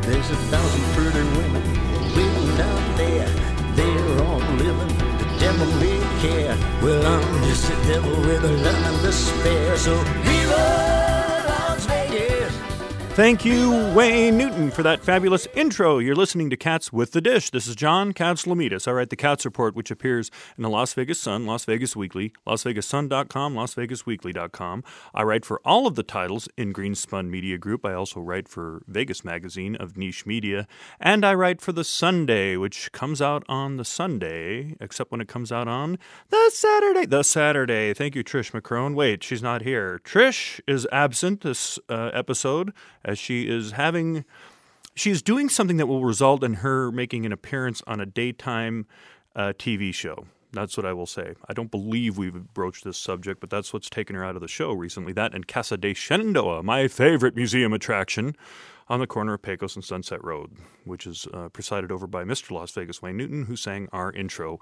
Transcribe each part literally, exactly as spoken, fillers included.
There's a thousand pretty women waiting out there. They're all living the devil may care. Well, I'm just a devil with a love and despair. So viva Las Vegas! Thank you, Wayne Newton, for that fabulous intro. You're listening to Cats with the Dish. This is John Katzlamidas. I write the Cats Report, which appears in the Las Vegas Sun, Las Vegas Weekly, las vegas sun dot com, las vegas weekly dot com. I write for all of the titles in Greenspun Media Group. I also write for Vegas Magazine of Niche Media. And I write for The Sunday, which comes out on the Sunday, except when it comes out on the Saturday. The Saturday. Thank you, Trish McCrone. Wait, she's not here. Trish is absent this uh, episode, as she is having, she is doing something that will result in her making an appearance on a daytime uh, T V show. That's what I will say. I don't believe we've broached this subject, but that's what's taken her out of the show recently. That and Casa de Shenandoah, my favorite museum attraction on the corner of Pecos and Sunset Road, which is uh, presided over by Mister Las Vegas, Wayne Newton, who sang our intro.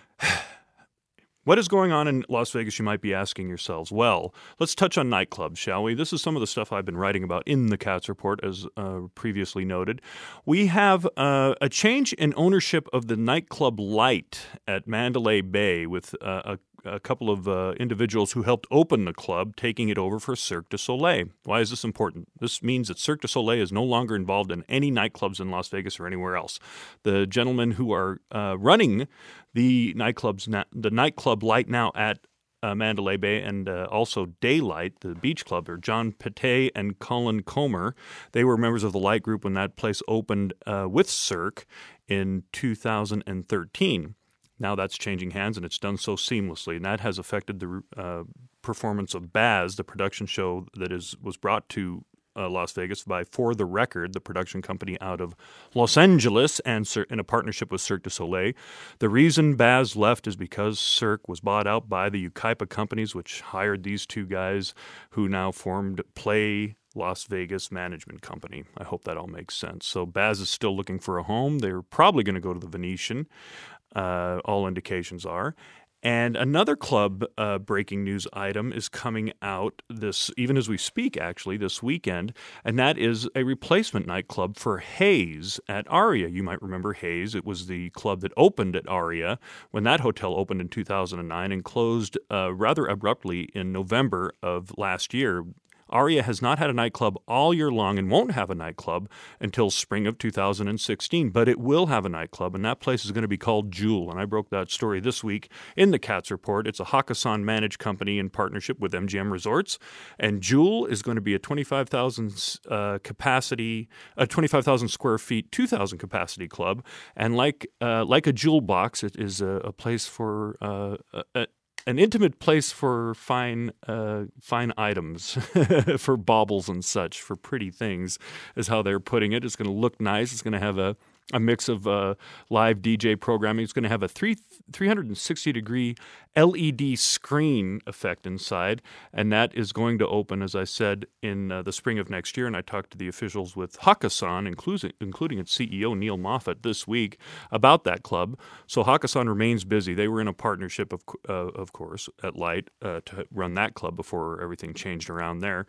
What is going on in Las Vegas, you might be asking yourselves? Well, let's touch on nightclubs, shall we? This is some of the stuff I've been writing about in the Cats Report, as uh, previously noted. We have uh, a change in ownership of the nightclub Light at Mandalay Bay with uh, a a couple of uh, individuals who helped open the club, taking it over for Cirque du Soleil. Why is this important? This means that Cirque du Soleil is no longer involved in any nightclubs in Las Vegas or anywhere else. The gentlemen who are uh, running the nightclubs, na- the nightclub Light now at uh, Mandalay Bay and uh, also Daylight, the beach club, are John Pate and Colin Comer. They were members of the Light group when that place opened uh, with Cirque in two thousand thirteen. Now that's changing hands, and it's done so seamlessly, and that has affected the uh, performance of Baz, the production show that is was brought to uh, Las Vegas by For the Record, the production company out of Los Angeles, and in a partnership with Cirque du Soleil. The reason Baz left is because Cirque was bought out by the Yucaipa companies, which hired these two guys who now formed Play Las Vegas Management Company. I hope that all makes sense. So Baz is still looking for a home. They're probably going to go to the Venetian. Uh, all indications are. And another club uh, breaking news item is coming out this, even as we speak, actually, this weekend, and that is a replacement nightclub for Hayes at Aria. You might remember Hayes. It was the club that opened at Aria when that hotel opened in two thousand nine and closed uh, rather abruptly in November of last year. Aria has not had a nightclub all year long and won't have a nightclub until spring of two thousand sixteen, but it will have a nightclub, and that place is going to be called Jewel, and I broke that story this week in the Cats Report. It's a Hakkasan-managed company in partnership with M G M Resorts, and Jewel is going to be a twenty-five thousand uh, capacity, a twenty-five thousand square feet, two thousand capacity club, and like uh, like a Jewel box, it is a, a place for uh, a, an intimate place for fine uh, fine items, for baubles and such, for pretty things, is how they're putting it. It's going to look nice. It's going to have a, a mix of uh, live D J programming. It's going to have a three, three sixty degree L E D screen effect inside, and that is going to open, as I said, in uh, the spring of next year. And I talked to the officials with Hakkasan, including, including its C E O, Neil Moffat, this week about that club. So Hakkasan remains busy. They were in a partnership, of, uh, of course, at Light uh, to run that club before everything changed around there.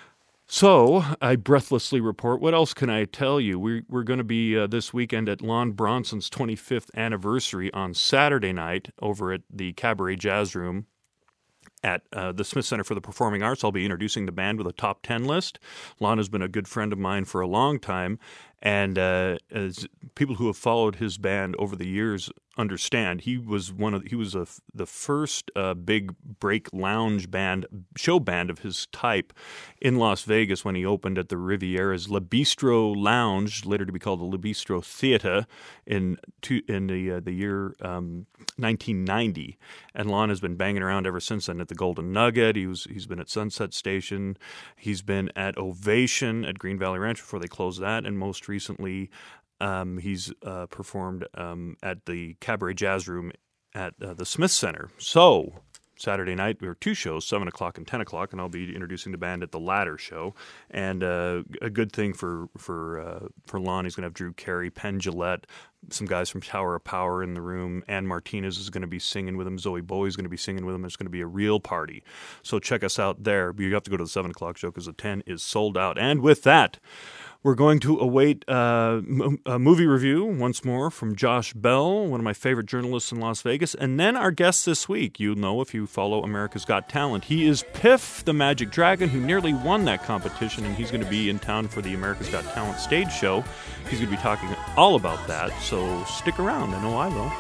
So I breathlessly report, what else can I tell you? We're, we're going to be uh, this weekend at Lon Bronson's twenty-fifth anniversary on Saturday night over at the Cabaret Jazz Room at uh, the Smith Center for the Performing Arts. I'll be introducing the band with a top ten list. Lon has been a good friend of mine for a long time, and uh, as people who have followed his band over the years understand, he was one of he was a, the first uh, big break lounge band, show band of his type in Las Vegas when he opened at the Riviera's Le Bistro Lounge, later to be called the Le Bistro Theater, in two, in the uh, the year um, nineteen ninety. And Lon has been banging around ever since then at the Golden Nugget. He was he's been at Sunset Station. He's been at Ovation at Green Valley Ranch before they closed that, and most recently Um, he's uh, performed um, at the Cabaret Jazz Room at uh, the Smith Center. So Saturday night, we were two shows, seven o'clock and ten o'clock, and I'll be introducing the band at the latter show. And uh, a good thing for for uh, for Lon, he's going to have Drew Carey, Penn Jillette, some guys from Tower of Power in the room. Ann Martinez is going to be singing with him. Zoe Bowie's going to be singing with him. It's going to be a real party. So check us out there. You have to go to the seven o'clock show because the ten is sold out. And with that, We're going to await uh, m- a movie review once more from Josh Bell, one of my favorite journalists in Las Vegas. And then our guest this week, you'll know if you follow America's Got Talent. He is Piff, the Magic Dragon, who nearly won that competition, and he's going to be in town for the America's Got Talent stage show. He's going to be talking all about that, so stick around. I know I will.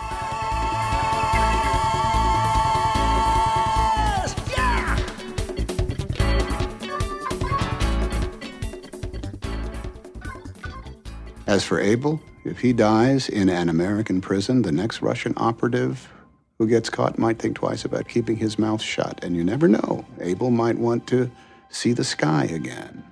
As for Abel, if he dies in an American prison, the next Russian operative who gets caught might think twice about keeping his mouth shut. And you never know. Abel might want to see the sky again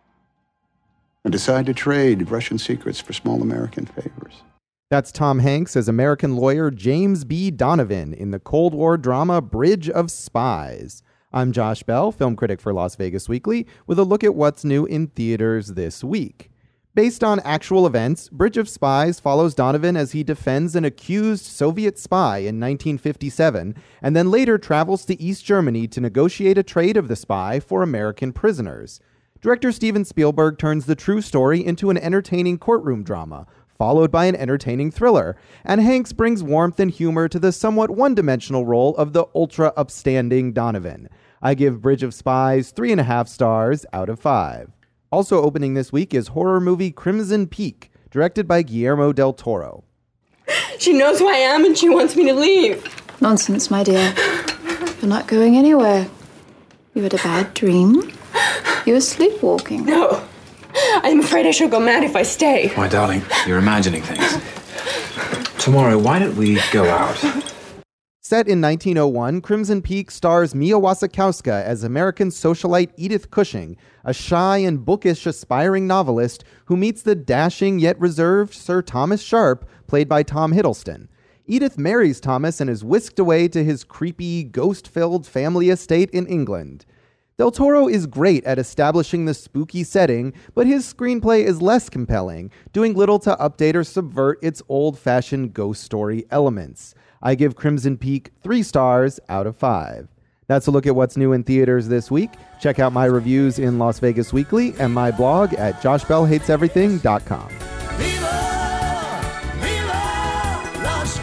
and decide to trade Russian secrets for small American favors. That's Tom Hanks as American lawyer James B. Donovan in the Cold War drama Bridge of Spies. I'm Josh Bell, film critic for Las Vegas Weekly, with a look at what's new in theaters this week. Based on actual events, Bridge of Spies follows Donovan as he defends an accused Soviet spy in nineteen fifty-seven, and then later travels to East Germany to negotiate a trade of the spy for American prisoners. Director Steven Spielberg turns the true story into an entertaining courtroom drama, followed by an entertaining thriller, and Hanks brings warmth and humor to the somewhat one-dimensional role of the ultra-upstanding Donovan. I give Bridge of Spies three and a half stars out of five. Also opening this week is horror movie Crimson Peak, directed by Guillermo del Toro. She knows who I am and she wants me to leave. Nonsense, my dear. You're not going anywhere. You had a bad dream. You were sleepwalking. No. I'm afraid I shall go mad if I stay. My darling, you're imagining things. Tomorrow, why don't we go out? Set in nineteen oh one, Crimson Peak stars Mia Wasikowska as American socialite Edith Cushing, a shy and bookish aspiring novelist who meets the dashing yet reserved Sir Thomas Sharpe, played by Tom Hiddleston. Edith marries Thomas and is whisked away to his creepy, ghost-filled family estate in England. Del Toro is great at establishing the spooky setting, but his screenplay is less compelling, doing little to update or subvert its old-fashioned ghost story elements. I give Crimson Peak three stars out of five. That's a look at what's new in theaters this week. Check out my reviews in Las Vegas Weekly and my blog at josh bell hates everything dot com. Viva, viva Las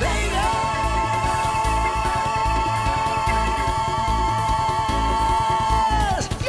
Vegas!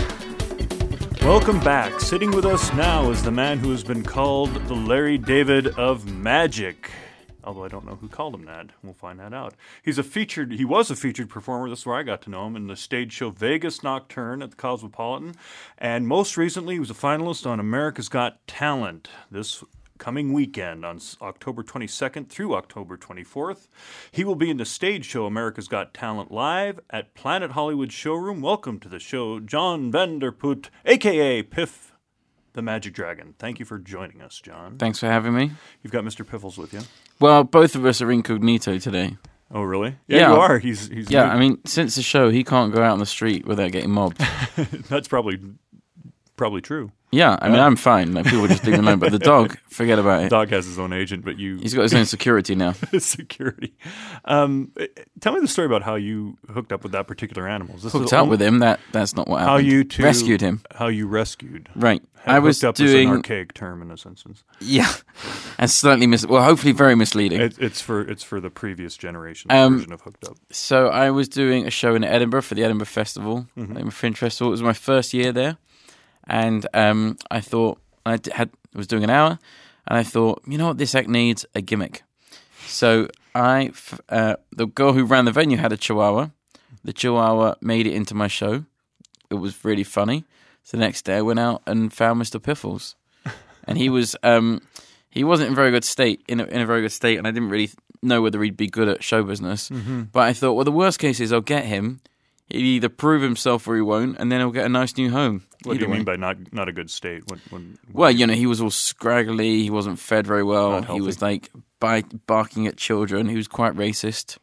Yeah! Welcome back. Sitting with us now is the man who has been called the Larry David of magic. Although I don't know who called him that. We'll find that out. He's a featured, he was a featured performer, that's where I got to know him, in the stage show Vegas Nocturne at the Cosmopolitan. And most recently, he was a finalist on America's Got Talent this coming weekend on October twenty-second through October twenty-fourth. He will be in the stage show America's Got Talent live at Planet Hollywood Showroom. Welcome to the show, John Vanderput, a k a. Piff, the Magic Dragon. Thank you for joining us, John. Thanks for having me. You've got Mister Piffles with you. Well, both of us are incognito today. Oh, really? Yeah, yeah. you are. He's, he's yeah, new. I mean, since the show, he can't go out on the street without getting mobbed. That's probably probably true. Yeah, I mean, I'm fine. Like, people just leave me alone. But the dog, forget about it. The dog has his own agent, but you... He's got his own security now. Security. Um, tell me the story about how you hooked up with that particular animal. Is this Hooked the up only- with him, that that's not what How happened. you two... Rescued him. How you rescued. Right. Had I was hooked up doing... is an archaic term in this instance. Yeah. And slightly mis... Well, hopefully very misleading. It, it's for it's for the previous generation Um, version of hooked up. So I was doing a show in Edinburgh for the Edinburgh Festival, Mm-hmm. Edinburgh Fringe Festival. It was my first year there. And um, I thought... I d- had was doing an hour, and I thought, you know what, this act needs a gimmick. So I, f- uh, the girl who ran the venue had a Chihuahua. The Chihuahua made it into my show. It was really funny. So the next day I went out and found Mister Piffles, and he was um, he wasn't in very good state in a, in a very good state, and I didn't really know whether he'd be good at show business. Mm-hmm. But I thought, well, the worst case is I'll get him. He'll either prove himself or he won't, and then he'll get a nice new home. What do you way. mean by not not a good state? When, when, when Well, you know, he was all scraggly. He wasn't fed very well. Not He healthy. was like bite, barking at children. He was quite racist.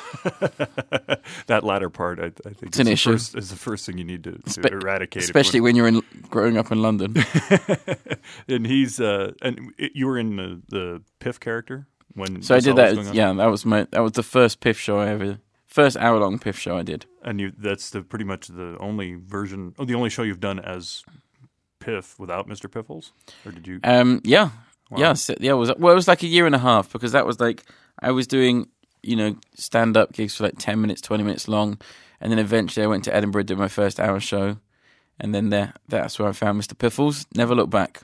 that latter part, I, I think, It's is an the issue. first, is the first thing you need to, to Spe- eradicate. Especially when you're in growing up in London. and he's uh, and it, you were in the, the Piff character when. So I this did all was that. going on? Yeah, that was my that was the first Piff show I ever. First hour long Piff show I did. And you that's the pretty much the only version, oh, the only show you've done as Piff without Mister Piffles, or did you? Um, yeah, Wow. yeah, so, yeah. It was well, it was like a year and a half because that was like I was doing you know stand up gigs for like ten minutes, twenty minutes long, and then eventually I went to Edinburgh, did my first hour show. And then there, that's where I found Mister Piffles. Never looked back.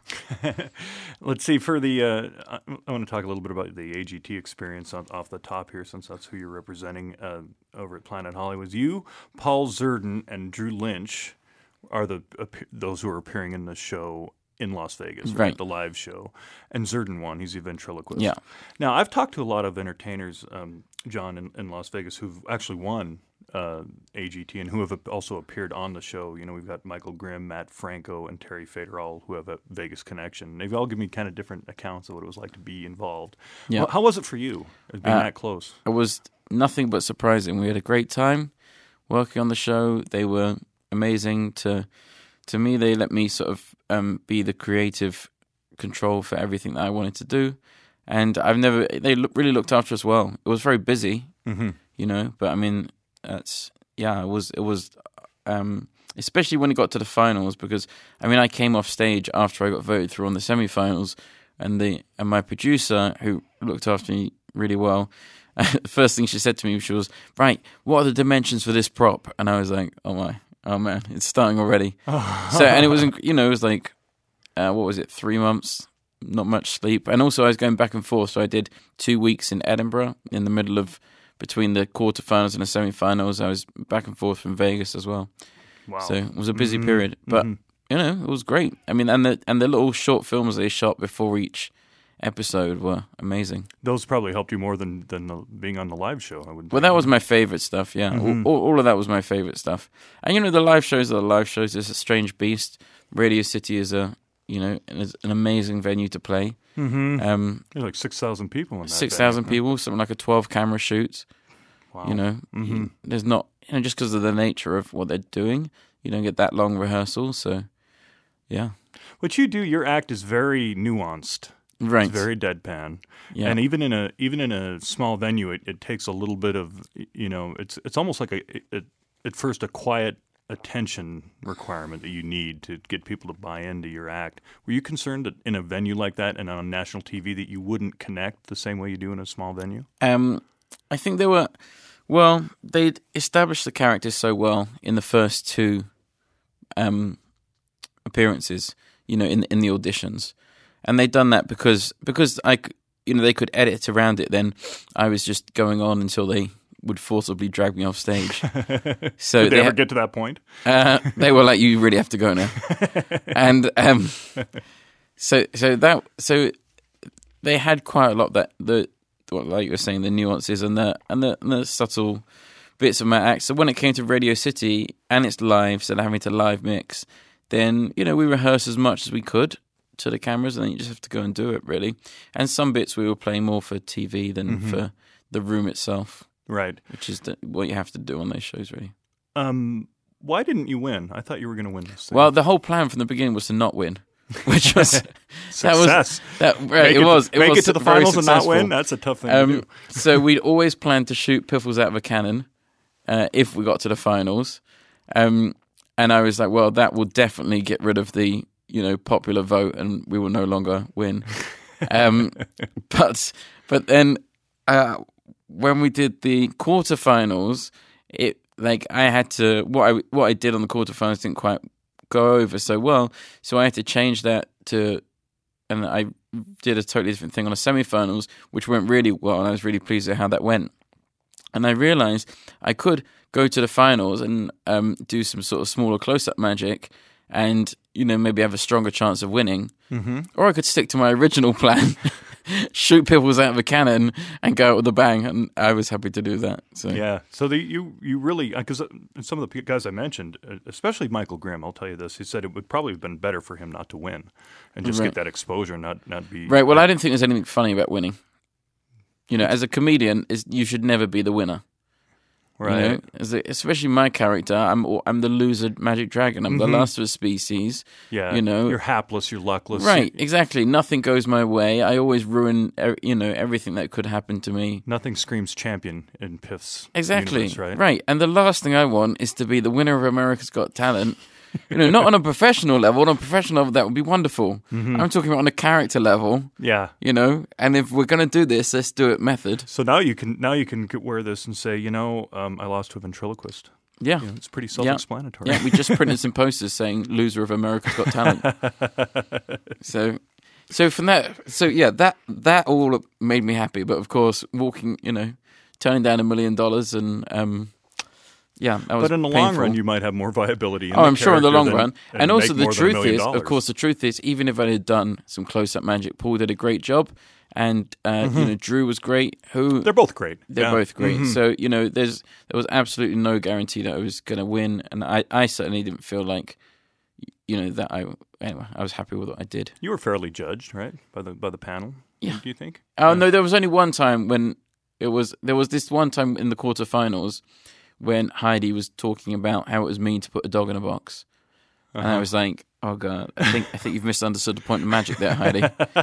Let's see, for the, uh, I, I want to talk a little bit about the A G T experience on, off the top here, since that's who you're representing uh, over at Planet Hollywood. You, Paul Zerden, and Drew Lynch are the uh, those who are appearing in the show in Las Vegas, right? Right. The live show. And Zerden won. He's a ventriloquist. Yeah. Now, I've talked to a lot of entertainers, um, John, in, in Las Vegas who've actually won uh, A G T and who have also appeared on the show. You know, we've got Michael Grimm, Matt Franco, and Terry Fader, all who have a Vegas connection. They've all given me kind of different accounts of what it was like to be involved. Yeah. Well, how was it for you, being Uh, that close? It was nothing but surprising. We had a great time working on the show. They were amazing. To to me, they let me sort of um, be the creative control for everything that I wanted to do. And I've never, they look, really looked after us well. It was very busy, Mm-hmm. you know, but I mean, that's, yeah, it was, it was, um, especially when it got to the finals, because I mean, I came off stage after I got voted through on the semi-finals, and the, and my producer, who looked after me really well, the first thing she said to me, she was, right, what are the dimensions for this prop? And I was like, oh my, oh man, it's starting already. So, and it was, inc- you know, it was like, uh, what was it, three months, not much sleep. And also I was going back and forth. So I did two weeks in Edinburgh in the middle of, between the quarterfinals and the semi-finals. I was back and forth from Vegas as well. Wow. So it was a busy Mhm. period, but Mhm. you know, it was great. I mean, and the, and the little short films they shot before each episode were amazing. Those probably helped you more than, than the, being on the live show, I would Well, that was my favorite stuff, yeah. Mhm. All, all of that was my favorite stuff. And, you know, the live shows are the live shows. It's a strange beast. Radio City is a, you know, is an amazing venue to play. Mm-hmm. Um, There's like six thousand people in that. six thousand venue. people, something like a twelve-camera shoot. Wow. You know, Mhm. you- there's not, you know, just because of the nature of what they're doing, you don't get that long rehearsal, so, yeah. What you do, your act is very nuanced. Right. It's very deadpan. Yeah. And even in a even in a small venue, it, it takes a little bit of, you know, it's it's almost like a, a at first a quiet attention requirement that you need to get people to buy into your act. Were you concerned that in a venue like that and on national T V that you wouldn't connect the same way you do in a small venue? Um, I think they were, well, they'd established the characters so well in the first two um, appearances, you know, in in the auditions, and they'd done that because because I, c- you know, they could edit around it. Then I was just going on until they would forcibly drag me off stage. So Did they, ever had- get to that point? Uh, they were like, "You really have to go now," and um, so so that so they had quite a lot that the what, like you were saying, the nuances and the and the, and the subtle bits of my act. So when it came to Radio City and it's live, so they're having to live mix, then you know we rehearse as much as we could to the cameras, and then you just have to go and do it really. And some bits we were playing more for T V than Mhm. for the room itself, Right. which is the, what you have to do on those shows really. Um, why didn't you win? I thought you were going to win this thing. Well, the whole plan from the beginning was to not win, which was that Success. was that right, Make it was to, make was it to the very finals and not successful. win. That's a tough thing Um, to do. so we'd always planned to shoot Piffles out of a cannon uh, if we got to the finals, um, and I was like, well, that will definitely get rid of the you know popular vote, and we will no longer win. um, but but then uh, when we did the quarterfinals, it like I had to what I what I did on the quarterfinals didn't quite go over so well, so I had to change that to, and I did a totally different thing on the semi-finals, which went really well, and I was really pleased with how that went. And I realised I could go to the finals and um, do some sort of smaller close-up magic, and you know maybe have a stronger chance of winning, Mm-hmm. or I could stick to my original plan. Shoot Piffles out of a cannon and go out with a bang, and I was happy to do that. So Yeah. So the, you you really because some of the guys I mentioned, uh, especially Michael Grimm, I'll tell you this. He said it would probably have been better for him not to win, and just Right. get that exposure, not not be right. Well, I didn't think there's anything funny about winning. You know, as a comedian, is you should never be the winner. right. You know, as a, especially my character, I'm I'm the loser magic dragon. I'm Mhm. the last of a species. Yeah. you know. you're hapless. You're luckless. Right, You- exactly. Nothing goes my way. I always ruin, e- you know, everything that could happen to me. Nothing screams champion in Piff's Exactly. universe, right? And the last thing I want is to be the winner of America's Got Talent You know, not on a professional level. On a professional level, that would be wonderful. Mm-hmm. I'm talking about on a character level. Yeah. You know, and if we're going to do this, let's do it method. So now you can now you can wear this and say, you know, um, I lost to a ventriloquist. Yeah. You know, it's pretty self-explanatory. Yeah. yeah, we just printed some posters saying "Loser of America's Got Talent." so, so from that, so yeah, that that all made me happy. But of course, walking, you know, turning down a million dollars and. Um, Yeah, that was but in the painful. long run, you might have more viability. In oh, the I'm sure in the long than, run. and, and also, the truth is, dollars. of course, the truth is, even if I had done some close-up magic, Paul did a great job, and uh, mm-hmm. you know, Drew was great. Who they're both great. They're yeah. both great. Mm-hmm. So you know, there's there was absolutely no guarantee that I was going to win, and I, I certainly didn't feel like, you know, that I anyway. I was happy with what I did. You were fairly judged, right, by the by the panel. Yeah. Do you think? Oh yeah. no, there was only one time when it was. There was this one time in the quarterfinals when Heidi was talking about how it was mean to put a dog in a box, uh-huh. and I was like, "Oh God, I think I think you've misunderstood the point of magic there, Heidi."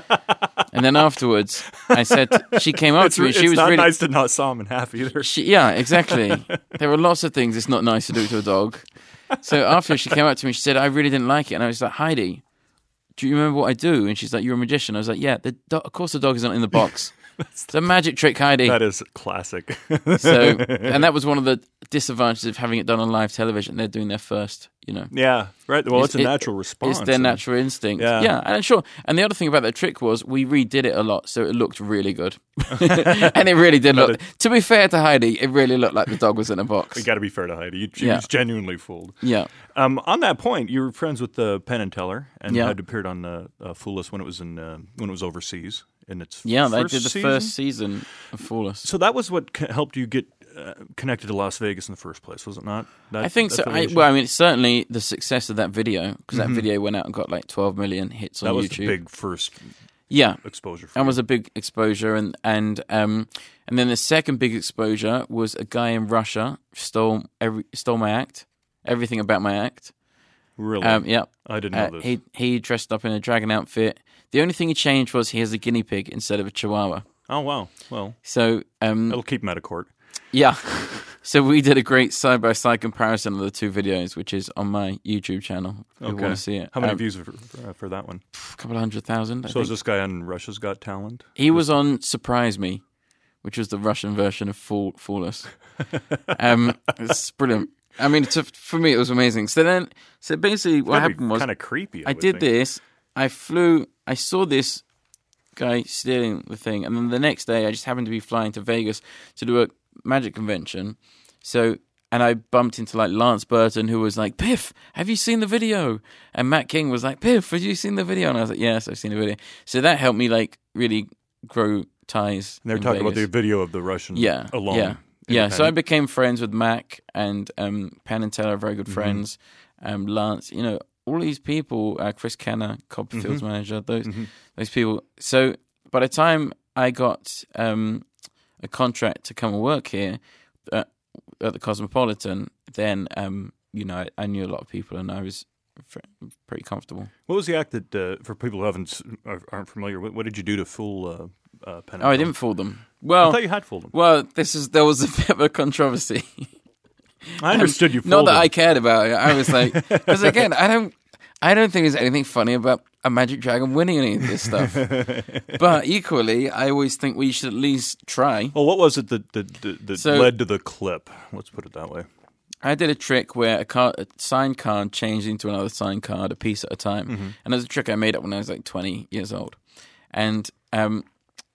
And then afterwards, I said she came up it's, to me. And she it's was not really nice to not saw him in half either. She, yeah, exactly. There were lots of things it's not nice to do to a dog. So after she came up to me, she said, "I really didn't like it," and I was like, "Heidi, do you remember what I do?" And she's like, "You're a magician." I was like, "Yeah, the do- of course the dog isn't in the box." It's a magic trick, Heidi. That is classic. So, and that was one of the disadvantages of having it done on live television. They're doing their first, you know. Yeah, right. Well, it's, it's a it, natural response. It's their natural instinct. Yeah. yeah, and sure. And the other thing about that trick was we redid it a lot, so it looked really good. And it really did look. it, to be fair to Heidi, it really looked like the dog was in a box. We got to be fair to Heidi. She yeah. was genuinely fooled. Yeah. Um, on that point, you were friends with uh, Penn and Teller, and yeah. had appeared on uh, uh, Fool Us when it was in uh, when it was overseas. In its yeah, first they did the season? first season of Fool Us. So that was what c- helped you get uh, connected to Las Vegas in the first place, was it not? That, I think so. I, well, I mean, it's certainly the success of that video, because mm-hmm. that video went out and got like twelve million hits that on was YouTube. The big first yeah. exposure. For that you. was a big exposure, and and um and then the second big exposure was a guy in Russia stole every stole my act, everything about my act. Really? Um, yeah. I didn't know uh, this. He he dressed up in a dragon outfit. The only thing he changed was he has a guinea pig instead of a chihuahua. Oh wow! Well, so um, that'll keep him out of court. Yeah. So we did a great side by side comparison of the two videos, which is on my YouTube channel. If you Okay. want to see it? How many Um, views for, for, for that one? A couple of hundred thousand. I So think. is this guy on Russia's Got Talent? He was on Surprise Me, which was the Russian version of Fool, Fool Us. um, it's brilliant. I mean, to, for me, it was amazing. So then, so basically, what happened was kind of creepy. I, I would did think. this. I flew. I saw this guy stealing the thing, and then the next day, I just happened to be flying to Vegas to do a magic convention. So, and I bumped into like Lance Burton, who was like, "Piff, have you seen the video?" And Matt King was like, "Piff, have you seen the video?" And I was like, "Yes, I've seen the video." So that helped me like really grow ties. And they're in talking Vegas. about the video of the Russian Yeah, alone. yeah. Yeah, so I independent. became friends with Mac and um, Penn and Teller, very good Mm-hmm. friends. Um, Lance, you know, all these people, uh, Chris Kenner, Copperfield's Mm-hmm. manager, those those people. So by the time I got um, a contract to come and work here uh, at the Cosmopolitan, then, um, you know, I, I knew a lot of people and I was fr- pretty comfortable. What was the act that, uh, for people who haven't s- are- aren't familiar, what, what did you do to fool uh, uh, Penn and Oh, I Teller? didn't fool them. Well, I thought you had fooled them. Well, this is there was a bit of a controversy. I understood you fooled Not that them. I cared about it. I was like, because again, I don't, I don't think there's anything funny about a magic dragon winning any of this stuff. But equally, I always think we should at least try. Well, what was it that, that, that, that So- led to the clip? Let's put it that way. I did a trick where a, card, a signed card changed into another signed card, a piece at a time. Mm-hmm. And there's a trick I made up when I was like twenty years old. And um,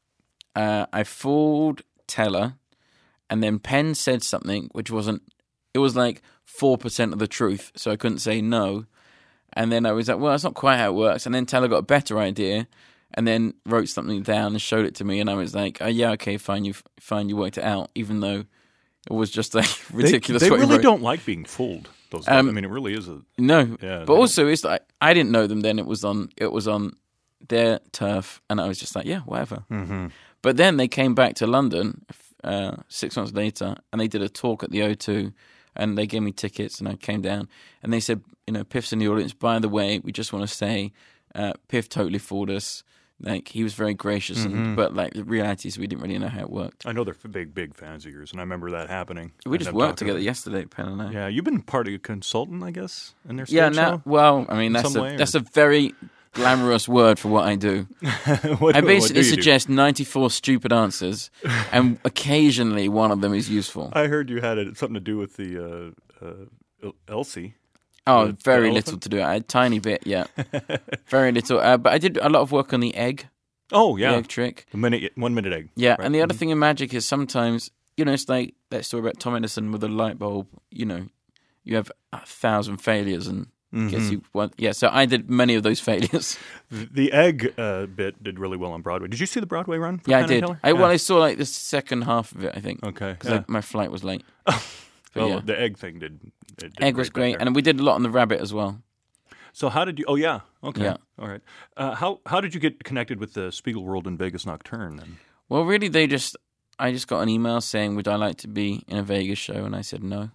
uh, I fooled Teller, and then Penn said something which wasn't, it was like four percent of the truth, so I couldn't say no. And then I was like, well, that's not quite how it works. And then Teller got a better idea and then wrote something down and showed it to me. And I was like, oh, yeah, okay, fine, you fine, you worked it out, even though it was just like ridiculous. They, they what he really wrote. don't like being fooled. Those guys. Um, I mean, it really is a... No, Yeah, but they- also it's like I didn't know them then. It was on it was on their turf, and I was just like, yeah, whatever. Mm-hmm. But then they came back to London uh, six months later, and they did a talk at the O two, and they gave me tickets, and I came down, and they said, you know, Piff's in the audience. By the way, we just want to say, uh, Piff totally fooled us. Like he was very gracious, Mm-hmm. and but like the reality is we didn't really know how it worked. I know they're f- big, big fans of yours, and I remember that happening. We And just them worked talking together about- yesterday, Penn and I. Yeah, you've been part of a consultant, I guess, in their stage Yeah, now, show? well, I mean, that's some a, way, or- that's a very glamorous word for what I do. what, I what basically do you do? suggest ninety-four stupid answers, and occasionally one of them is useful. I heard you had it, something to do with the uh, uh, Elsie. Oh, the- the very elephant? little to do. A tiny bit, yeah. Very little. Uh, but I did a lot of work on the egg, Oh, the yeah. egg trick. The minute, one minute egg. Yeah, right? and the other Mhm. thing in magic is sometimes, you know, it's like that story about Tom Edison with a light bulb. You know, you have a thousand failures and Mm-hmm. guess you want. Yeah, so I did many of those failures. The, the egg uh, bit did really well on Broadway. Did you see the Broadway run? For Yeah, I Penn and did. Teller? I, well, Yeah. I saw like the second half of it, I think. Okay. Because Yeah. my flight was late. Well, But yeah, the egg thing did. It did egg was back great, there. and we did a lot on the rabbit as well. So how did you? Oh yeah. Okay. Yeah. All right. Uh, how how did you get connected with the Spiegel World in Vegas Nocturne? Then? Well, really, they just I just got an email saying, "Would I like to be in a Vegas show?" And I said no,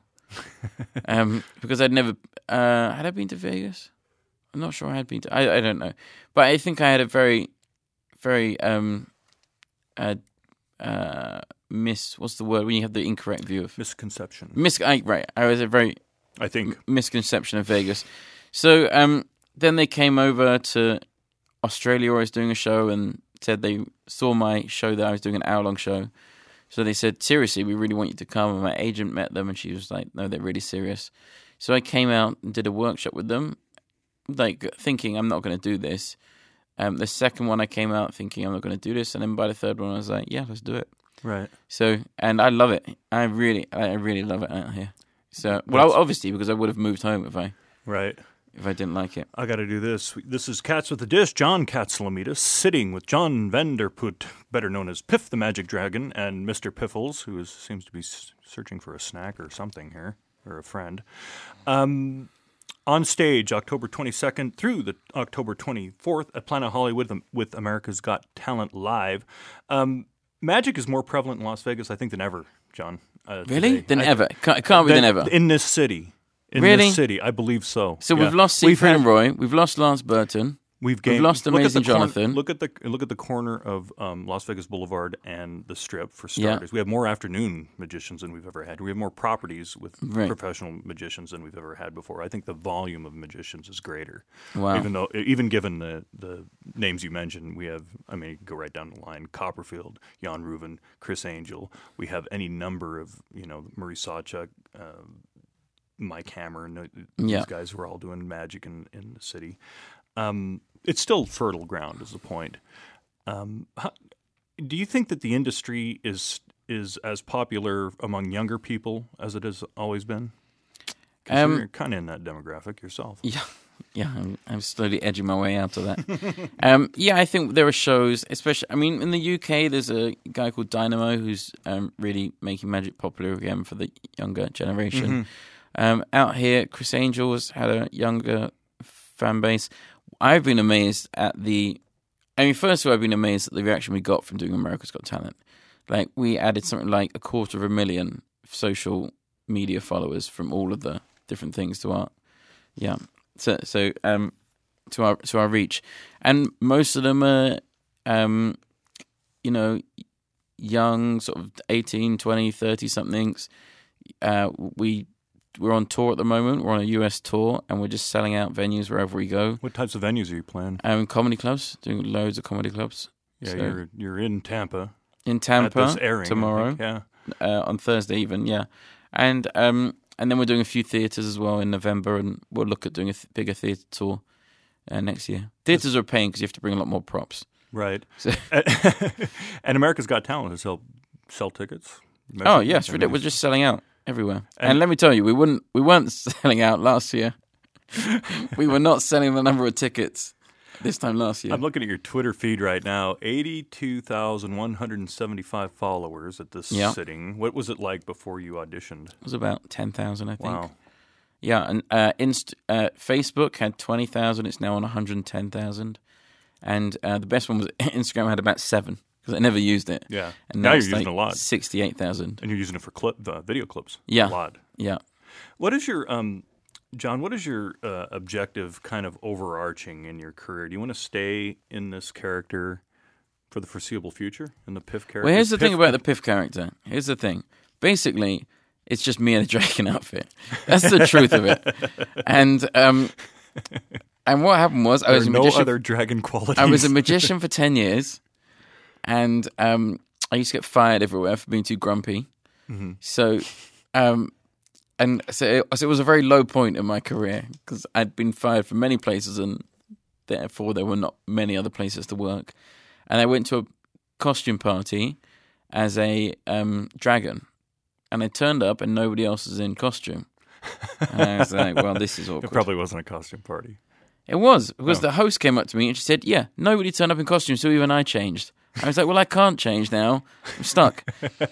um, because I'd never uh, had I been to Vegas. I'm not sure I had been to. I I don't know, but I think I had a very, very um, uh, uh, miss. What's the word when you have the incorrect view of Misconception. mis? I, right, I was a very I think. misconception of Vegas. So um, then they came over to Australia where I was doing a show and said they saw my show that I was doing an hour-long show. So they said, seriously, we really want you to come. And my agent met them and she was like, no, they're really serious. So I came out and did a workshop with them, like thinking I'm not going to do this. Um, the second one I came out thinking I'm not going to do this. And then by the third one I was like, yeah, let's do it. Right. So, and I love it. I really, I really love it out here. So, well, obviously, because I would have moved home if I Right. if I didn't like it. I got to do this. This is Cats with the Dish. John Katzlamidas sitting with John Vanderput, better known as Piff the Magic Dragon, and Mister Piffles, who is, seems to be s- searching for a snack or something here, or a friend. Um, on stage, October twenty-second through the October twenty-fourth at Planet Hollywood with, with America's Got Talent Live. Um, magic is more prevalent in Las Vegas, I think, than ever, John. Uh, Really? today. Than I- ever? Can't, it can't be than that- ever. In this city. In Really? this city, I believe so. So Yeah. we've lost We've Siegfried had- and Roy. We've lost Lance Burton. We've, We've gained, lost look at Amazing the corner- Jonathan. look at the look at the corner of um, Las Vegas Boulevard and the Strip for Yeah. starters. We have more afternoon magicians than we've ever had. We have more properties with Right. professional magicians than we've ever had before. I think the volume of magicians is greater. Wow. Even though, even given the the names you mentioned, we have. I mean, go right down the line: Copperfield, Jan Reuven, Chris Angel. We have any number of you know Murray Sawchuk. Uh, Mike Hammer and these Yeah. guys who are all doing magic in, in the city. Um, it's still fertile ground, is the point. Um, how, do you think that the industry is is as popular among younger people as it has always been? 'Cause Um, you're kind of in that demographic yourself. Yeah, yeah. I'm, I'm slowly edging my way out of that. um, yeah, I think there are shows, especially. I mean, in the U K, there's a guy called Dynamo who's um, really making magic popular again for the younger generation. Mm-hmm. Um, out here, Chris Angel has had a younger fan base. I've been amazed at the. I mean, first of all, I've been amazed at the reaction we got from doing America's Got Talent. Like, we added something like a quarter of a million social media followers from all of the different things to our, yeah. So, so um, to our to our reach, and most of them are, um, you know, young, sort of eighteen, twenty, thirty somethings. Uh, we. We're on tour at the moment. We're on a U S tour, and we're just selling out venues wherever we go. What types of venues are you playing? Um, comedy clubs, doing loads of comedy clubs. Yeah, So, you're you're in Tampa in at Tampa this airing I tomorrow, think. Yeah, uh, on Thursday even, yeah. And um, and then we're doing a few theatres as well in November, and we'll look at doing a th- bigger theatre tour uh, next year. Theatres are a pain because you have to bring a lot more props. right. So, And America's Got Talent has helped sell tickets. oh yes, I we're, mean, we're just selling out everywhere. And- And, let me tell you, we wouldn't we weren't selling out last year. We were not selling the number of tickets this time last year. I'm looking at your Twitter feed right now. eighty-two thousand one hundred seventy-five followers at this Yeah. sitting. What was it like before you auditioned? It was about ten thousand, I think. Wow. Yeah, and uh, Inst- uh, Facebook had twenty thousand. It's now on one hundred ten thousand. And uh, the best one was Instagram had about seven because I never used it. Yeah. And Now you're it's using like a lot. sixty-eight thousand. And you're using it for clip, uh, video clips. Yeah. A lot. Yeah. What is your um, John, what is your uh, objective kind of overarching in your career? Do you want to stay in this character for the foreseeable future, in the Piff character? Well, here's the Piff, thing about the Piff character. Here's the thing. Basically, it's just me in a dragon outfit. That's the truth of it. And um, and what happened was I there was are a no magician. other dragon qualities. I was a magician for ten years, and um, I used to get fired everywhere for being too grumpy. Mm-hmm. So, um, and so it, so it was a very low point in my career because I'd been fired from many places, and therefore there were not many other places to work. And I went to a costume party as a um, dragon, and I turned up, and nobody else was in costume. And I was like, "Well, this is awkward." It probably wasn't a costume party. It was, because Oh. the host came up to me and she said, "Yeah, nobody turned up in costume, so even I changed." I was like, "Well, I can't change now. I'm stuck."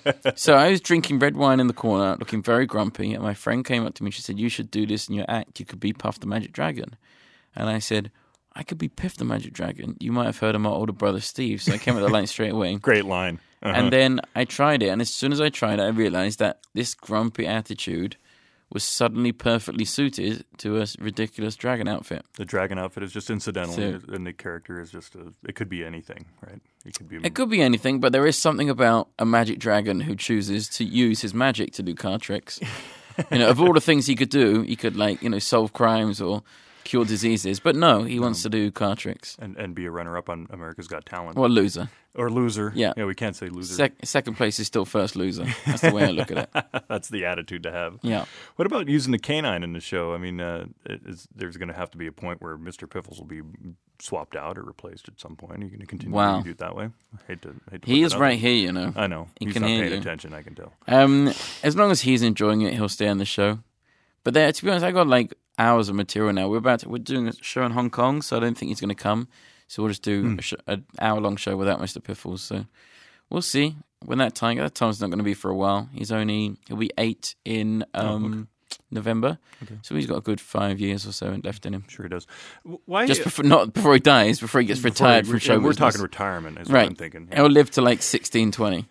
So I was drinking red wine in the corner, looking very grumpy, and my friend came up to me and she said, "You should do this in your act. You could be Puff the Magic Dragon." And I said, "I could be Piff the Magic Dragon. You might have heard of my older brother, Steve." So I came with the line straight away. Great line. Uh-huh. And then I tried it, and as soon as I tried it, I realized that this grumpy attitude was suddenly perfectly suited to a ridiculous dragon outfit. The dragon outfit is just incidental, So- and the character is just a, it could be anything, right? It could be. It could be anything, but there is something about a magic dragon who chooses to use his magic to do card tricks. You know, of all the things he could do, he could, like, you know, solve crimes or cure diseases. But no, he wants to do card tricks. and, and be a runner-up on America's Got Talent. Or loser. Or loser. Yeah. Yeah, we can't say loser. Sec- second place is still first loser. That's the way I look at it. That's the attitude to have. Yeah. What about using the canine in the show? I mean, uh, is, there's going to have to be a point where Mister Piffles will be swapped out or replaced at some point. Are you going to continue Wow. to do it that way? I hate to. Hate to He put is that out right there. here, you know. I know. He He's can not hear paying you. attention, I can tell. Um, as long as he's enjoying it, he'll stay on the show. But there, to be honest, I got like hours of material now. We're about to, we're doing a show in Hong Kong, so I don't think he's going to come. So we'll just do Hmm. a sh- an hour long show without Mister Piffles. So we'll see when that time. That time's not going to be for a while. He's only he'll be eight in um, November, so he's got a good five years or so left in him. Sure he does. W- Why? Just before, not before he dies, before he gets Before retired he- from show We're business. talking retirement, is right. what I'm thinking. Yeah. He'll live to like sixteen, twenty.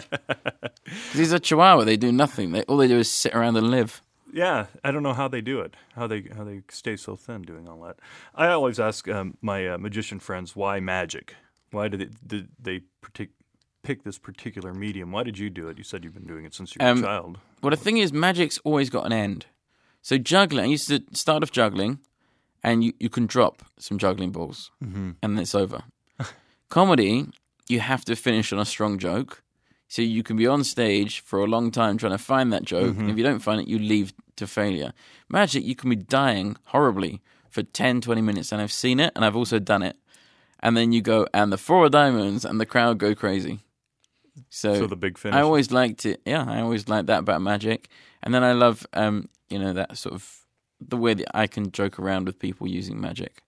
Because he's a Chihuahua. They do nothing. They, all they do is sit around and live. Yeah, I don't know how they do it. How they how they stay so thin doing all that. I always ask um, my uh, magician friends, why magic? Why did, it, did they partic- pick this particular medium? Why did you do it? You said you've been doing it since you were Um, a child. Well, the thing is, magic's always got an end. So juggling, I used to start off juggling, and you, you can drop some juggling balls, Mm-hmm. and then it's over. Comedy, you have to finish on a strong joke. So you can be on stage for a long time trying to find that joke, Mm-hmm. and if you don't find it, you leave to failure. Magic, you can be dying horribly for ten, twenty minutes, and I've seen it, and I've also done it. And then you go, and the four of diamonds, and the crowd go crazy. So, So the big finish. I always liked it. Yeah, I always liked that about magic. And then I love, um, you know, that sort of the way that I can joke around with people using magic.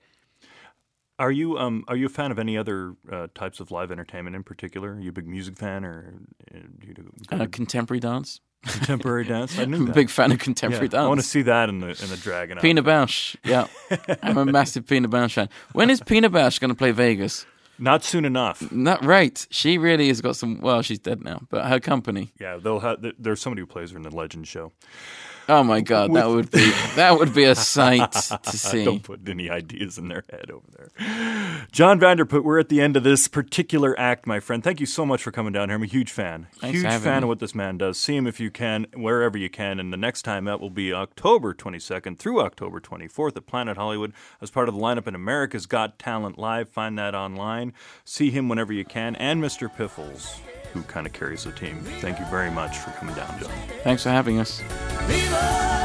Are you um are you a fan of any other uh, types of live entertainment in particular? Are you a big music fan, or uh, do you do go Uh, to contemporary dance. contemporary dance? I knew I'm a that. big fan of Yeah, contemporary I want to dance. see that in the in the Dragon. Pina outfit. Bausch. Yeah, I'm a massive Pina Bausch fan. When is Pina Bausch going to play Vegas? Not soon enough. Not right. She really has got some. Well, she's dead now, but her company. Yeah, they'll have. There's somebody who plays her in the Legend show. Oh my God, that would be that would be a sight to see. Don't put any ideas in their head over there. John Vanderput, we're at the end of this particular act, my friend. Thank you so much for coming down here. I'm a huge fan. Thanks huge for having fan me. of what this man does. See him if you can, wherever you can. And the next time out will be October twenty-second through October twenty-fourth at Planet Hollywood as part of the lineup in America's Got Talent Live. Find that online. See him whenever you can. And Mister Piffles, who kind of carries the team. Thank you very much for coming down, John. Thanks for having us. Viva